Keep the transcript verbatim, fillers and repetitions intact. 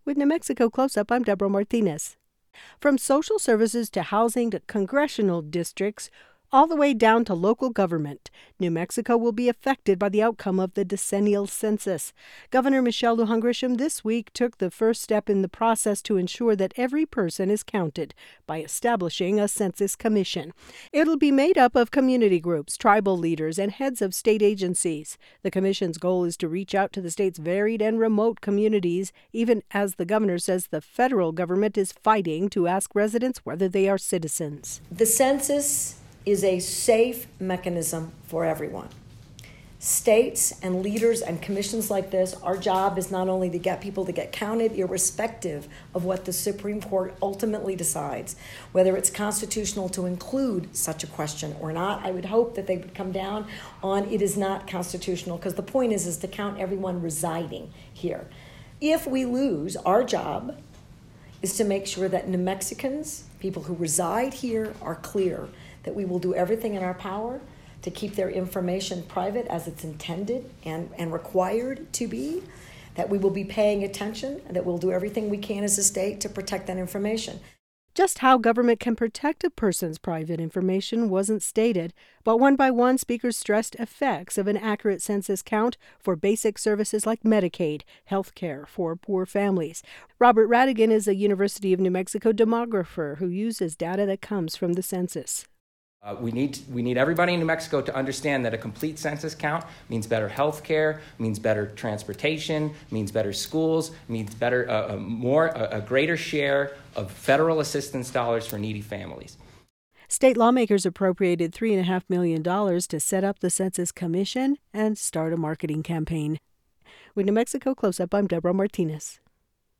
With New Mexico Close-Up, I'm Deborah Martinez. From social services to housing to congressional districts, all the way down to local government, New Mexico will be affected by the outcome of the decennial census. Governor Michelle Lujan Grisham this week took the first step in the process to ensure that every person is counted by establishing a census commission. It'll be made up of community groups, tribal leaders, and heads of state agencies. The commission's goal is to reach out to the state's varied and remote communities, even as the governor says the federal government is fighting to ask residents whether they are citizens. The census is a safe mechanism for everyone. States and leaders and commissions like this, our job is not only to get people to get counted, irrespective of what the Supreme Court ultimately decides, whether it's constitutional to include such a question or not. I would hope that they would come down on it is not constitutional, because the point is, is to count everyone residing here. If we lose, our job is to make sure that New Mexicans, people who reside here, are clear that we will do everything in our power to keep their information private as it's intended and, and required to be, that we will be paying attention, and that we'll do everything we can as a state to protect that information. Just how government can protect a person's private information wasn't stated, but one by one, speakers stressed effects of an accurate census count for basic services like Medicaid, health care for poor families. Robert Radigan is a University of New Mexico demographer who uses data that comes from the census. Uh, we need we need everybody in New Mexico to understand that a complete census count means better health care, means better transportation, means better schools, means better uh, a more a, a greater share of federal assistance dollars for needy families. State lawmakers appropriated three point five million dollars to set up the Census Commission and start a marketing campaign. With New Mexico Close-Up, I'm Deborah Martinez.